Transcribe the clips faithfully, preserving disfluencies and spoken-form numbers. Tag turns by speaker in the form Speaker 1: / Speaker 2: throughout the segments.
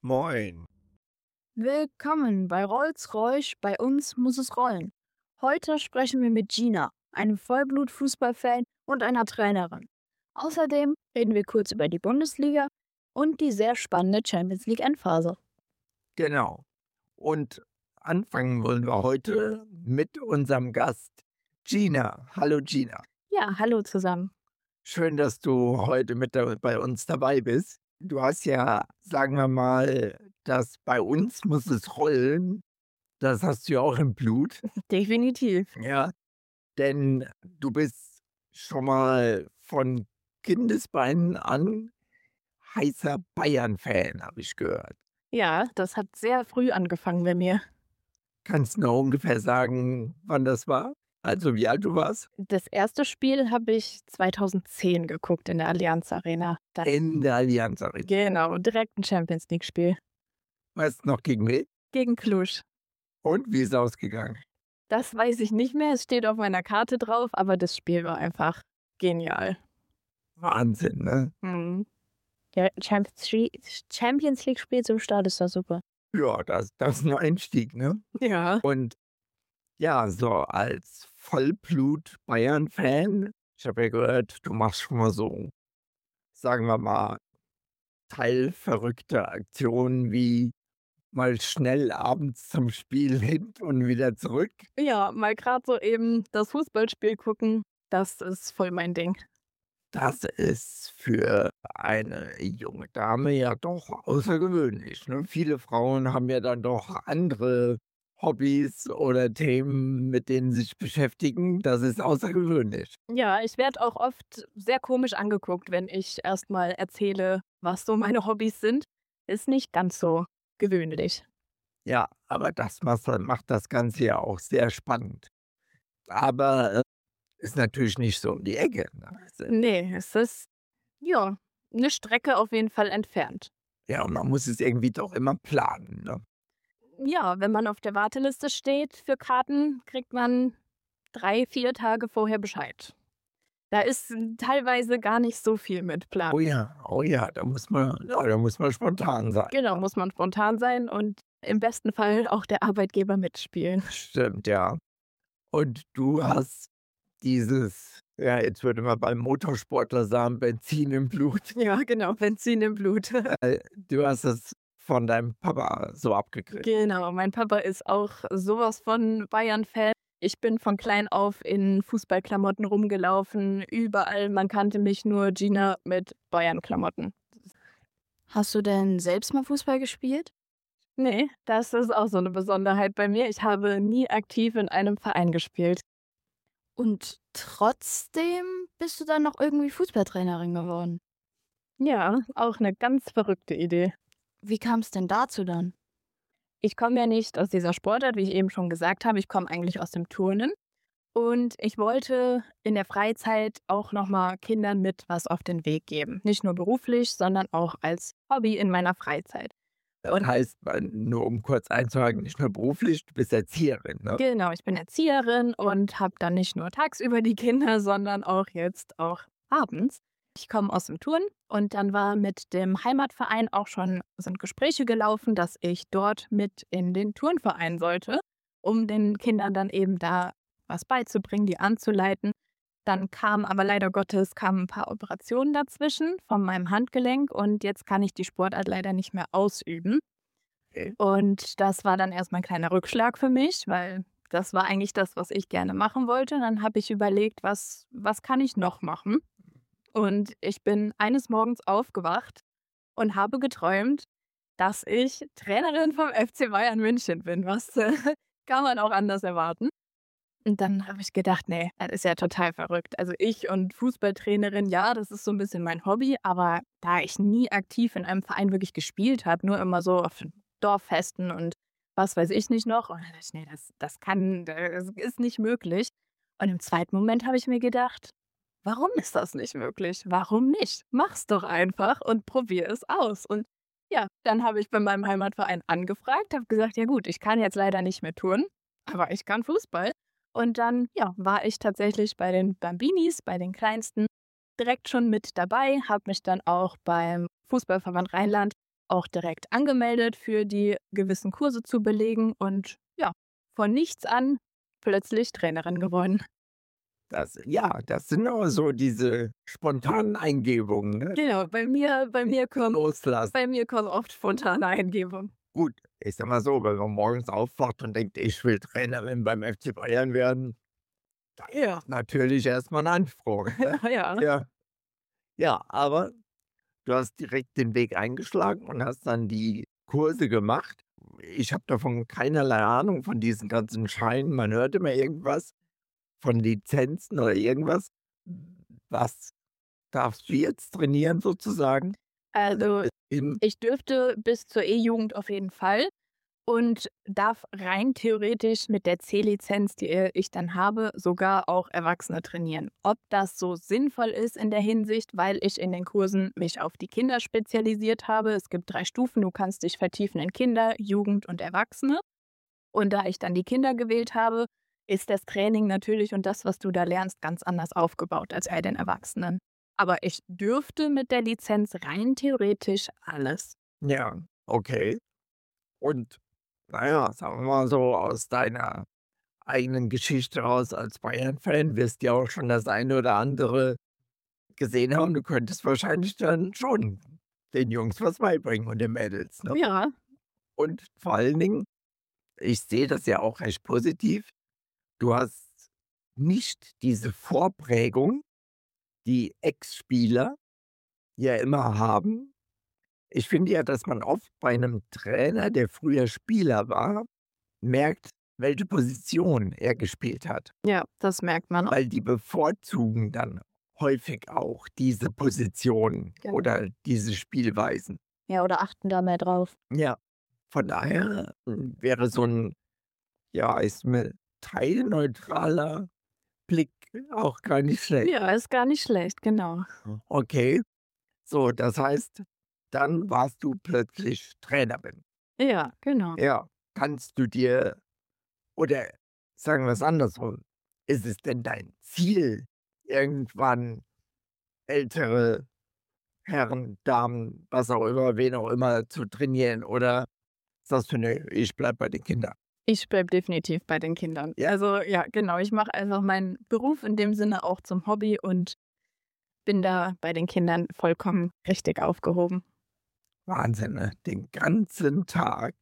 Speaker 1: Moin.
Speaker 2: Willkommen bei Rolls-Royce, bei uns muss es rollen. Heute sprechen wir mit Gina, einem Vollblut-Fußballfan und einer Trainerin. Außerdem reden wir kurz über die Bundesliga und die sehr spannende Champions League-Endphase.
Speaker 1: Genau. Und anfangen wollen wir heute mit unserem Gast Gina. Hallo Gina.
Speaker 2: Ja, hallo zusammen.
Speaker 1: Schön, dass du heute mit da- bei uns dabei bist. Du hast ja, sagen wir mal, das bei uns muss es rollen. Das hast du ja auch im Blut.
Speaker 2: Definitiv.
Speaker 1: Ja. Denn du bist schon mal von Kindesbeinen an heißer Bayern-Fan, habe ich gehört.
Speaker 2: Ja, das hat sehr früh angefangen bei mir.
Speaker 1: Kannst du noch ungefähr sagen, wann das war? Also wie alt du warst?
Speaker 2: Das erste Spiel habe ich zweitausendzehn geguckt in der Allianz Arena. Dann,
Speaker 1: In der Allianz Arena.
Speaker 2: genau, direkt ein Champions League-Spiel
Speaker 1: Weißt du noch gegen wen?
Speaker 2: gegen Cluj.
Speaker 1: Und wie ist es ausgegangen?
Speaker 2: Das weiß ich nicht mehr, es steht auf meiner Karte drauf, aber das Spiel war einfach genial.
Speaker 1: Wahnsinn, ne?
Speaker 2: Mhm. Ja, Champions League- Champions League-Spiel zum Start ist das super.
Speaker 1: Ja, das, das ist ein Einstieg, ne?
Speaker 2: Ja.
Speaker 1: Und ja, so als Vollblut-Bayern-Fan, ich habe ja gehört, du machst schon mal so, sagen wir mal, teilverrückte Aktionen wie mal schnell abends zum Spiel hin und wieder zurück.
Speaker 2: Ja, mal gerade so eben das Fußballspiel gucken, das ist voll mein Ding.
Speaker 1: Das ist für eine junge Dame ja doch außergewöhnlich, ne? Viele Frauen haben ja dann doch andere Hobbys oder Themen, mit denen sie sich beschäftigen. Das ist außergewöhnlich.
Speaker 2: Ja, ich werde auch oft sehr komisch angeguckt, wenn ich erstmal erzähle, was so meine Hobbys sind. Ist nicht ganz so gewöhnlich.
Speaker 1: Ja, aber das macht macht das Ganze ja auch sehr spannend. Aber, äh, ist natürlich nicht so um die Ecke, ne? Also,
Speaker 2: Nee, es ist, ja, eine Strecke auf jeden Fall entfernt.
Speaker 1: ja, und man muss es irgendwie doch immer planen, ne?
Speaker 2: Ja, wenn man auf der Warteliste steht für Karten, kriegt man drei, vier Tage vorher Bescheid. Da ist teilweise gar nicht so viel mit Plan.
Speaker 1: Oh ja, oh ja, da muss man ja, da muss man spontan sein.
Speaker 2: Genau, muss man spontan sein und im besten Fall auch der Arbeitgeber mitspielen.
Speaker 1: Stimmt, ja. Und du hast dieses, ja, jetzt würde man beim Motorsportler sagen, Benzin im Blut.
Speaker 2: Ja, genau, Benzin im Blut.
Speaker 1: Äh, du hast es von deinem Papa so abgekriegt.
Speaker 2: Genau, mein Papa ist auch sowas von Bayern-Fan. Ich bin von klein auf in Fußballklamotten rumgelaufen, überall. Man kannte mich nur Gina mit Bayern-Klamotten.
Speaker 3: Hast du denn selbst mal Fußball gespielt?
Speaker 2: Nee, das ist auch so eine Besonderheit bei mir. Ich habe nie aktiv in einem Verein gespielt.
Speaker 3: Und trotzdem bist du dann noch irgendwie Fußballtrainerin geworden.
Speaker 2: Ja, auch eine ganz verrückte Idee.
Speaker 3: Wie kam es denn dazu dann?
Speaker 2: Ich komme ja nicht aus dieser Sportart, wie ich eben schon gesagt habe. Ich komme eigentlich aus dem Turnen. Und ich wollte in der Freizeit auch nochmal Kindern mit was auf den Weg geben. Nicht nur beruflich, sondern auch als Hobby in meiner Freizeit.
Speaker 1: Das heißt, man- nur um kurz einzuhaken, nicht nur beruflich, du bist Erzieherin, ne?
Speaker 2: Genau, ich bin Erzieherin und habe dann nicht nur tagsüber die Kinder, sondern auch jetzt auch abends. Ich komme aus dem Turnen und dann war mit dem Heimatverein auch schon, sind Gespräche gelaufen, dass ich dort mit in den Turnverein sollte, um den Kindern dann eben da was beizubringen, die anzuleiten. Dann kam aber leider Gottes kamen ein paar Operationen dazwischen von meinem Handgelenk und jetzt kann ich die Sportart leider nicht mehr ausüben.
Speaker 1: Okay.
Speaker 2: Und das war dann erstmal ein kleiner Rückschlag für mich, weil das war eigentlich das, was ich gerne machen wollte. Dann habe ich überlegt, was, was kann ich noch machen? Und ich bin eines Morgens aufgewacht und habe geträumt, dass ich Trainerin vom F C Bayern München bin. Was äh, kann man auch anders erwarten? Und dann habe ich gedacht, nee, das ist ja total verrückt. Also ich und Fußballtrainerin, ja, das ist so ein bisschen mein Hobby, aber da ich nie aktiv in einem Verein wirklich gespielt habe, nur immer so auf Dorffesten und was weiß ich nicht noch. Und dann dachte ich, nee, das, das kann, das ist nicht möglich. Und im zweiten Moment habe ich mir gedacht, warum ist das nicht möglich? Warum nicht? Mach's doch einfach und probier es aus. Und ja, dann habe ich bei meinem Heimatverein angefragt, habe gesagt, ja gut, ich kann jetzt leider nicht mehr turnen, aber ich kann Fußball. Und dann, ja, war ich tatsächlich bei den Bambinis, bei den Kleinsten, direkt schon mit dabei, habe mich dann auch beim Fußballverband Rheinland auch direkt angemeldet für die gewissen Kurse zu belegen und ja, von nichts an plötzlich Trainerin geworden.
Speaker 1: Das ja, das sind aber so diese spontanen Eingebungen, ne?
Speaker 2: Genau, bei mir bei mir kommt
Speaker 1: Loslassen.
Speaker 2: bei mir kommt oft spontane Eingebung.
Speaker 1: Gut, ich sage mal so, wenn man morgens aufwacht und denkt: „Ich will Trainerin beim F C Bayern werden“, dann
Speaker 2: Ja.
Speaker 1: ist natürlich erst mal 'n Anspruch, ne?
Speaker 2: Ja.
Speaker 1: Ja. Ja, aber du hast direkt den Weg eingeschlagen und hast dann die Kurse gemacht. Ich habe davon keinerlei Ahnung von diesen ganzen Scheinen. Man hört immer irgendwas von Lizenzen oder irgendwas. Was darfst du jetzt trainieren sozusagen?
Speaker 2: Also,
Speaker 1: Im
Speaker 2: ich dürfte bis zur E-Jugend auf jeden Fall und darf rein theoretisch mit der C-Lizenz, die, äh, ich dann habe, sogar auch Erwachsene trainieren. Ob das so sinnvoll ist in der Hinsicht, weil ich in den Kursen mich auf die Kinder spezialisiert habe. Es gibt drei Stufen, du kannst dich vertiefen in Kinder, Jugend und Erwachsene. Und da ich dann die Kinder gewählt habe, ist das Training natürlich und das, was du da lernst, ganz anders aufgebaut als bei den Erwachsenen. Aber ich dürfte mit der Lizenz rein theoretisch alles.
Speaker 1: Ja, okay. Und na ja, sagen wir mal so, aus deiner eigenen Geschichte raus als Bayern-Fan wirst du ja auch schon das eine oder andere gesehen haben. Du könntest wahrscheinlich dann schon den Jungs was beibringen und den Mädels, ne?
Speaker 2: Ja,
Speaker 1: Und vor allen Dingen, ich sehe das ja auch recht positiv, du hast nicht diese Vorprägung, die Ex-Spieler ja immer haben. Ich finde ja, dass man oft bei einem Trainer, der früher Spieler war, merkt, welche Position er gespielt hat.
Speaker 2: ja, das merkt man.
Speaker 1: Weil die bevorzugen dann häufig auch diese Positionen
Speaker 2: Genau.
Speaker 1: oder diese Spielweisen.
Speaker 3: Ja, oder achten da mehr drauf.
Speaker 1: Ja, von daher hm, wäre so ein, ja, ist mir teilneutraler Blick auch gar nicht schlecht.
Speaker 2: Ja, ist gar nicht schlecht, genau.
Speaker 1: Okay, so, das heißt, dann warst du plötzlich Trainerin.
Speaker 2: Ja, genau.
Speaker 1: Ja, kannst du dir oder sagen wir es andersrum, ist es denn dein Ziel, irgendwann ältere Herren, Damen, was auch immer, wen auch immer zu trainieren oder sagst du: „Ne, ich bleib bei den Kindern?“
Speaker 2: Ich bleibe definitiv bei den Kindern.
Speaker 1: Ja?
Speaker 2: Also ja, genau, ich mache einfach meinen Beruf in dem Sinne auch zum Hobby und bin da bei den Kindern vollkommen richtig aufgehoben.
Speaker 1: Wahnsinn, ne? Den ganzen Tag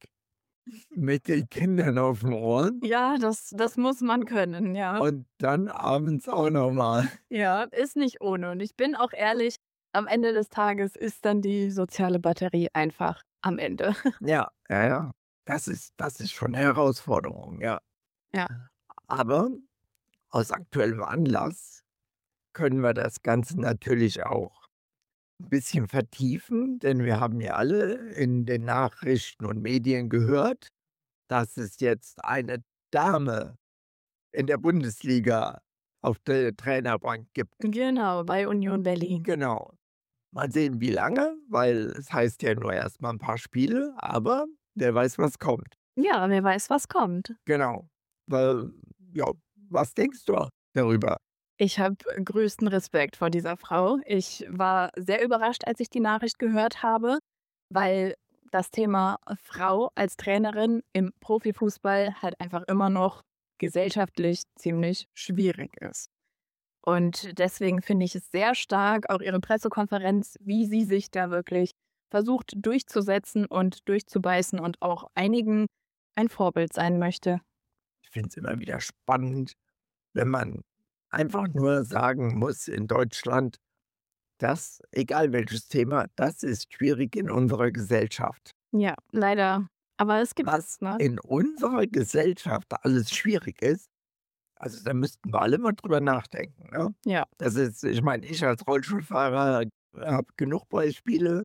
Speaker 1: mit den Kindern auf den Ohren
Speaker 2: Ja, das das muss man können, ja.
Speaker 1: und dann abends auch noch mal.
Speaker 2: Ja, ist nicht ohne. Und ich bin auch ehrlich, am Ende des Tages ist dann die soziale Batterie einfach am Ende.
Speaker 1: Ja, ja, ja. Das ist das ist schon 'ne Herausforderung, ja.
Speaker 2: Ja.
Speaker 1: Aber aus aktuellem Anlass können wir das Ganze natürlich auch 'n bisschen vertiefen, denn wir haben ja alle in den Nachrichten und Medien gehört, dass es jetzt eine Dame in der Bundesliga auf der Trainerbank gibt.
Speaker 2: Genau, bei Union Berlin.
Speaker 1: Genau. Mal sehen, wie lange, weil es heißt ja nur erst mal 'n paar Spiele, aber wer weiß, was kommt.
Speaker 2: Ja, wer weiß, was kommt.
Speaker 1: Genau. Weil ja, was denkst du darüber?
Speaker 2: Ich habe größten Respekt vor dieser Frau. Ich war sehr überrascht, als ich die Nachricht gehört habe, weil das Thema Frau als Trainerin im Profifußball halt einfach immer noch gesellschaftlich ziemlich schwierig ist. Und deswegen finde ich es sehr stark, auch ihre Pressekonferenz, wie sie sich da wirklich versucht durchzusetzen und durchzubeißen und auch einigen ein Vorbild sein möchte.
Speaker 1: Ich finde es immer wieder spannend, wenn man einfach nur sagen muss in Deutschland, dass, egal welches Thema, das ist schwierig in unserer Gesellschaft.
Speaker 2: Ja, leider. Aber es gibt
Speaker 1: Was
Speaker 2: es, ne?
Speaker 1: in unserer Gesellschaft alles schwierig ist, also da müssten wir alle mal drüber nachdenken, ne?
Speaker 2: Ja.
Speaker 1: Das ist ich meine, ich als Rollstuhlfahrer habe genug Beispiele,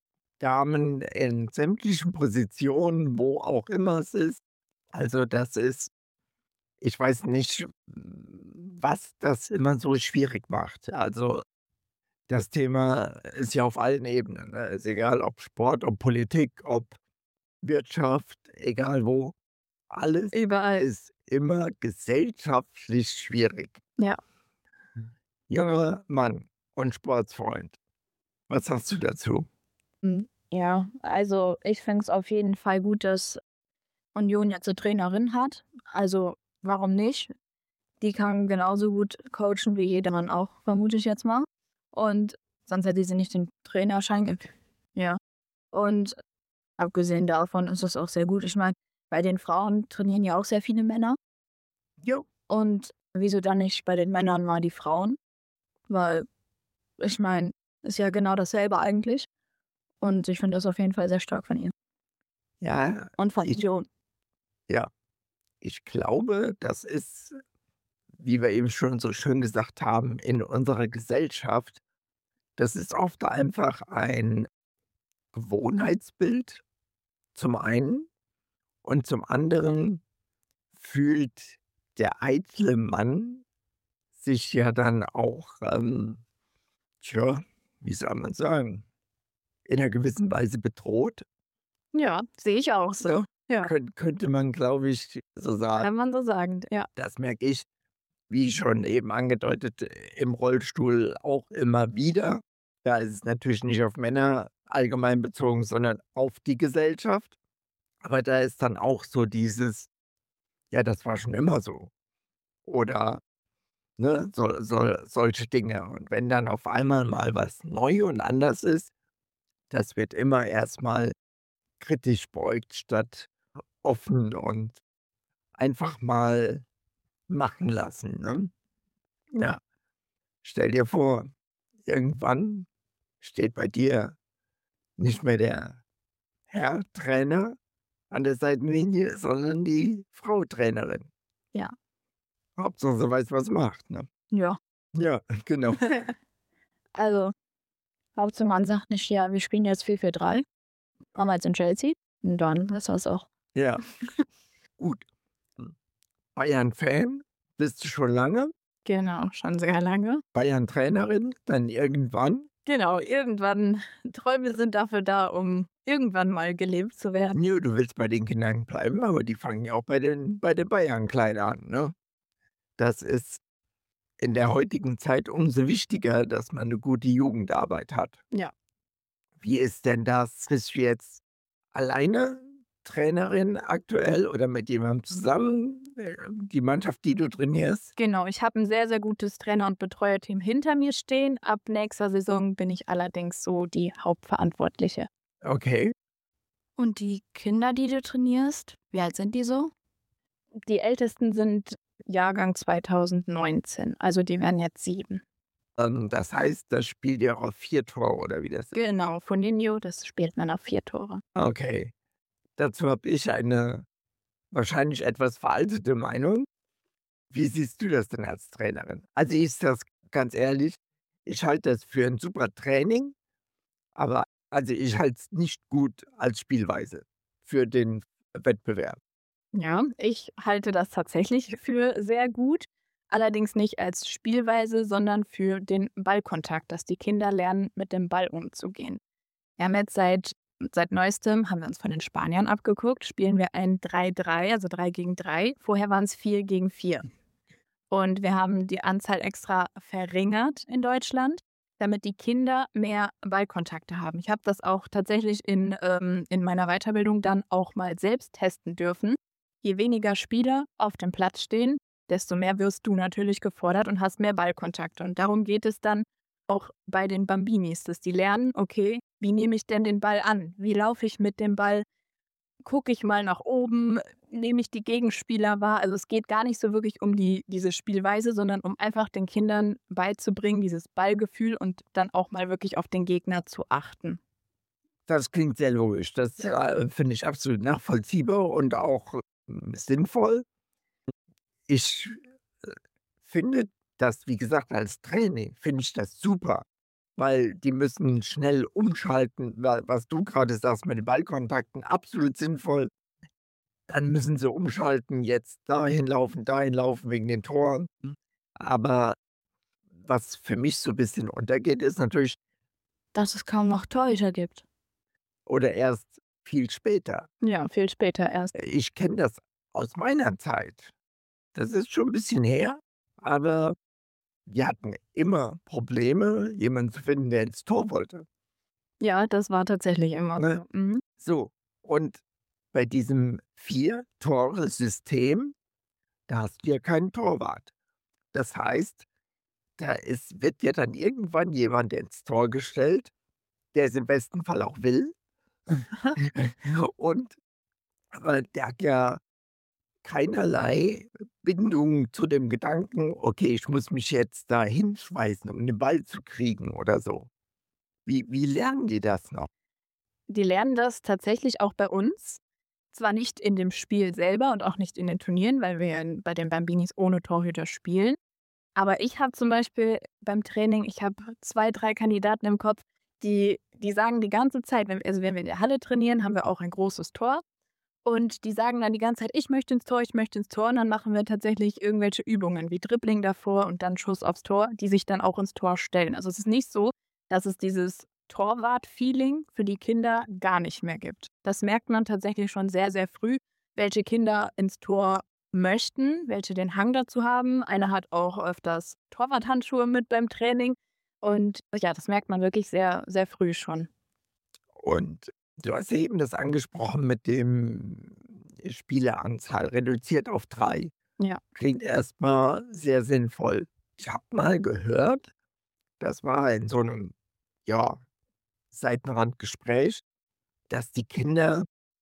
Speaker 1: Damen in sämtlichen Positionen, wo auch immer es ist. Also das ist ich weiß nicht, was das immer so schwierig macht. Also, das Thema ist ja auf allen Ebenen, ne? Ist egal, ob Sport, ob Politik, ob Wirtschaft, egal wo. Alles
Speaker 2: Überall.
Speaker 1: ist immer gesellschaftlich schwierig.
Speaker 2: Ja.
Speaker 1: Junger Mann und Sportsfreund, was sagst du dazu?
Speaker 3: Mhm. Ja, also ich finde es auf jeden Fall gut, dass Union jetzt eine Trainerin hat. Also warum nicht? Die kann genauso gut coachen wie jedermann auch, vermute ich jetzt mal. Und sonst hätte sie nicht den Trainerschein gekriegt. Ja. Und abgesehen davon ist es auch sehr gut. Ich meine, bei den Frauen trainieren ja auch sehr viele Männer.
Speaker 1: Jo.
Speaker 3: Und wieso dann nicht bei den Männern mal die Frauen? Weil, ich meine, ist ja genau dasselbe eigentlich. Und ich finde das auf jeden Fall sehr stark von ihr.
Speaker 1: Ja,
Speaker 3: Und von
Speaker 1: ich,
Speaker 3: Union.
Speaker 1: ja, ich glaube, das ist, wie wir eben schon so schön gesagt haben, in unserer Gesellschaft, das ist oft einfach ein Gewohnheitsbild zum einen und zum anderen fühlt der eitle Mann sich ja dann auch, ähm, tja, wie soll man sagen, in einer gewissen Weise bedroht.
Speaker 2: Ja, sehe ich auch so. Ja,
Speaker 1: Könnt, könnte man, glaube ich, so sagen.
Speaker 2: kann man so sagen. Ja.
Speaker 1: Das merke ich, wie schon eben angedeutet, im Rollstuhl auch immer wieder. Da ist es natürlich nicht auf Männer allgemein bezogen, sondern auf die Gesellschaft. Aber da ist dann auch so dieses, ja, das war schon immer so. Oder ne, so, so, solche Dinge. Und wenn dann auf einmal mal was neu und anders ist, das wird immer erstmal kritisch beugt, statt offen und einfach mal machen lassen. Ne? Ja, stell dir vor, irgendwann steht bei dir nicht mehr der Herr Trainer an der Seitenlinie, sondern die Frau Trainerin.
Speaker 3: Ja.
Speaker 1: Hauptsache, sie weiß, was sie macht. Ne?
Speaker 3: Ja.
Speaker 1: Ja, genau.
Speaker 3: Also, Hauptsache man sagt nicht, ja, wir spielen jetzt vier vier drei. Haben wir jetzt in Chelsea. Und dann ist das auch.
Speaker 1: Ja, gut. Bayern-Fan bist du schon lange.
Speaker 2: Genau, schon sehr lange.
Speaker 1: Bayern-Trainerin, dann irgendwann.
Speaker 2: Genau, irgendwann, Träume sind dafür da, um irgendwann mal gelebt zu werden.
Speaker 1: Nö, du willst bei den Kindern bleiben, aber die fangen ja auch bei den, bei den Bayern klein an. Ne? Das ist in der heutigen Zeit umso wichtiger, dass man eine gute Jugendarbeit hat.
Speaker 2: Ja.
Speaker 1: Wie ist denn das? Bist du jetzt alleine Trainerin aktuell oder mit jemandem zusammen? äh, Die Mannschaft, die du trainierst?
Speaker 2: Genau, ich habe ein sehr, sehr gutes Trainer- und Betreuerteam hinter mir stehen. Ab nächster Saison bin ich allerdings so die Hauptverantwortliche.
Speaker 1: Okay.
Speaker 3: Und die Kinder, die du trainierst, wie alt sind die so?
Speaker 2: Die Ältesten sind Jahrgang zweitausendneunzehn, also die werden jetzt sieben.
Speaker 1: Ähm, das heißt, das spielt ihr auf vier Tore oder wie das ist?
Speaker 2: Genau, Foninho, das spielt man auf vier Tore.
Speaker 1: Okay. Dazu habe ich eine wahrscheinlich etwas veraltete Meinung. Wie siehst du das denn als Trainerin? Also ich sage das ganz ehrlich, ich halte das für ein super Training, aber also ich halte es nicht gut als Spielweise für den Wettbewerb.
Speaker 2: Ja, ich halte das tatsächlich für sehr gut. Allerdings nicht als Spielweise, sondern für den Ballkontakt, dass die Kinder lernen, mit dem Ball umzugehen. Wir haben jetzt seit, seit neuestem, haben wir uns von den Spaniern abgeguckt, spielen wir ein drei drei, also drei gegen drei. Vorher waren es vier gegen vier. Und wir haben die Anzahl extra verringert in Deutschland, damit die Kinder mehr Ballkontakte haben. Ich habe das auch tatsächlich in, ähm, in meiner Weiterbildung dann auch mal selbst testen dürfen. Je weniger Spieler auf dem Platz stehen, desto mehr wirst du natürlich gefordert und hast mehr Ballkontakte. Und darum geht es dann auch bei den Bambinis, dass die lernen, okay, wie nehme ich denn den Ball an? Wie laufe ich mit dem Ball? Gucke ich mal nach oben? Nehme ich die Gegenspieler wahr? Also es geht gar nicht so wirklich um die, diese Spielweise, sondern um einfach den Kindern beizubringen, dieses Ballgefühl und dann auch mal wirklich auf den Gegner zu achten.
Speaker 1: Das klingt sehr logisch. Das äh, finde ich absolut nachvollziehbar und auch äh, sinnvoll. Ich äh, finde das, wie gesagt, als Training finde ich das super, weil die müssen schnell umschalten, wa- was du gerade sagst mit den Ballkontakten, absolut sinnvoll. Dann müssen sie umschalten, jetzt dahin laufen, dahin laufen wegen den Toren. Aber was für mich so ein bisschen untergeht, ist natürlich,
Speaker 3: Dass es kaum noch Torhüter gibt.
Speaker 1: oder erst viel später.
Speaker 2: Ja, viel später erst.
Speaker 1: Ich kenne das aus meiner Zeit. Das ist schon ein bisschen her, aber wir hatten immer Probleme, jemanden zu finden, der ins Tor wollte.
Speaker 2: Ja, das war tatsächlich immer
Speaker 1: Ne?
Speaker 2: so. Mhm.
Speaker 1: So, und bei diesem Vier-Tore-System, da hast du ja keinen Torwart. Das heißt, da ist wird ja dann irgendwann jemand ins Tor gestellt, der es im besten Fall auch will. Und aber der hat ja keinerlei Bindung zu dem Gedanken: „Okay, ich muss mich jetzt da hinschmeißen, um den Ball zu kriegen“ oder so. Wie wie lernen die das noch?
Speaker 2: Die lernen das tatsächlich auch bei uns. Zwar nicht in dem Spiel selber und auch nicht in den Turnieren, weil wir ja in bei den Bambinis ohne Torhüter spielen. Aber ich habe zum Beispiel beim Training ich habe zwei, drei Kandidaten im Kopf, die die sagen die ganze Zeit, wenn also, wenn wir in der Halle trainieren, haben wir auch ein großes Tor. Und die sagen dann die ganze Zeit: „Ich möchte ins Tor, ich möchte ins Tor.“ Und dann machen wir tatsächlich irgendwelche Übungen wie Dribbling davor und dann Schuss aufs Tor, die sich dann auch ins Tor stellen. Also, es ist nicht so, dass es dieses Torwart-Feeling für die Kinder gar nicht mehr gibt. Das merkt man tatsächlich schon sehr, sehr früh, welche Kinder ins Tor möchten, welche den Hang dazu haben. Einer hat auch öfters Torwarthandschuhe mit beim Training. Und ja, das merkt man wirklich sehr, sehr früh schon.
Speaker 1: Und du hast ja eben das angesprochen mit dem Spieleranzahl reduziert auf drei.
Speaker 2: Ja.
Speaker 1: Klingt erst mal sehr sinnvoll. Ich habe mal gehört, das war in so 'nem, ja, Seitenrandgespräch, dass die Kinder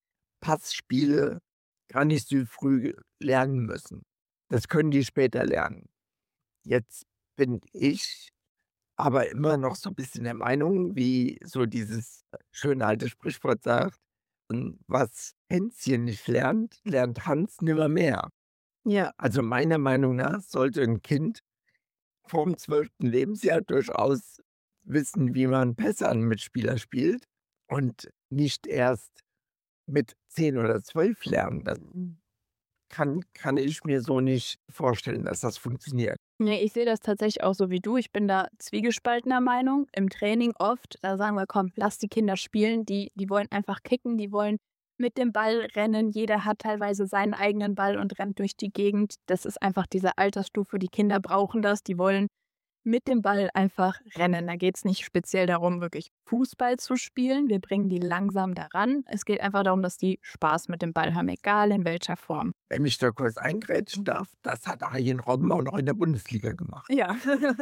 Speaker 1: Passspiele gar nicht so früh lernen müssen. Das können die später lernen. Jetzt bin ich aber immer noch so 'n bisschen der Meinung, wie so dieses schöne alte Sprichwort sagt: „Und was Hänschen nicht lernt, lernt Hans nimmermehr.“
Speaker 2: Ja.
Speaker 1: Also, meiner Meinung nach sollte 'n Kind vorm zwölften Lebensjahr durchaus wissen, wie man Pässe an Mitspieler spielt und nicht erst mit zehn oder zwölf lernen. Das kann kann ich mir so nicht vorstellen, dass das funktioniert.
Speaker 2: Ne, ich sehe das tatsächlich auch so wie du. Ich bin da zwiegespaltener Meinung. Im Training oft, da sagen wir: „Komm, lass die Kinder spielen.“ Die die wollen einfach kicken, die wollen mit dem Ball rennen. Jeder hat teilweise seinen eigenen Ball und rennt durch die Gegend. Das ist einfach diese Altersstufe. Die Kinder brauchen das. Die wollen mit dem Ball einfach rennen. Da geht's nicht speziell darum, wirklich Fußball zu spielen. Wir bringen die langsam daran. Es geht einfach darum, dass die Spaß mit dem Ball haben, egal in welcher Form.
Speaker 1: Wenn ich da kurz eingrätschen darf, das hat Arjen Robben auch noch in der Bundesliga gemacht.
Speaker 2: Ja.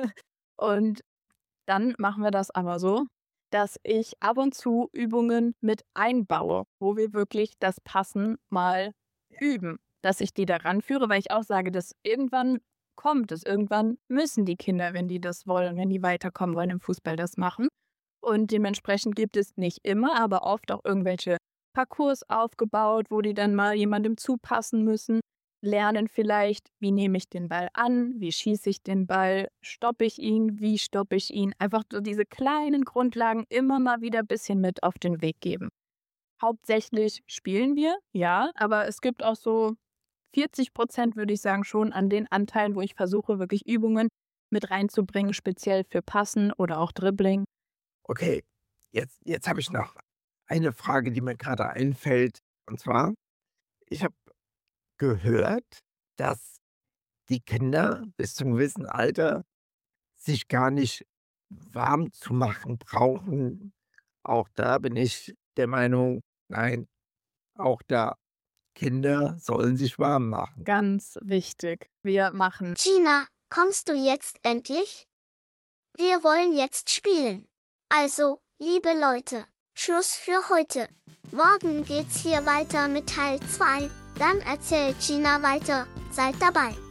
Speaker 2: Und dann machen wir das aber so, dass ich ab und zu Übungen mit einbaue, wo wir wirklich das Passen mal üben. Dass ich die da ranführe, weil ich auch sage, dass irgendwann kommt es. Irgendwann müssen die Kinder, wenn die das wollen, wenn die weiterkommen wollen im Fußball, das machen. Und dementsprechend gibt es nicht immer, aber oft auch irgendwelche Parcours aufgebaut, wo die dann mal jemandem zupassen müssen, lernen vielleicht, wie nehme ich den Ball an, wie schieße ich den Ball, stoppe ich ihn, wie stoppe ich ihn. Einfach so diese kleinen Grundlagen immer mal wieder ein bisschen mit auf den Weg geben. Hauptsächlich spielen wir, ja, aber es gibt auch so vierzig Prozent, würde ich sagen, schon an den Anteilen, wo ich versuche, wirklich Übungen mit reinzubringen, speziell für Passen oder auch Dribbling.
Speaker 1: Okay, jetzt jetzt habe ich noch eine Frage, die mir gerade einfällt. Und zwar, ich habe gehört, dass die Kinder bis zum gewissen Alter sich gar nicht warm zu machen brauchen. Auch da bin ich der Meinung, nein, auch da, Kinder sollen sich warm machen.
Speaker 2: Ganz wichtig. Wir machen
Speaker 4: Gina, kommst du jetzt endlich? Wir wollen jetzt spielen. Also, liebe Leute, Schluss für heute. Morgen geht's hier weiter mit Teil zwei. Dann erzählt Gina weiter. Seid dabei.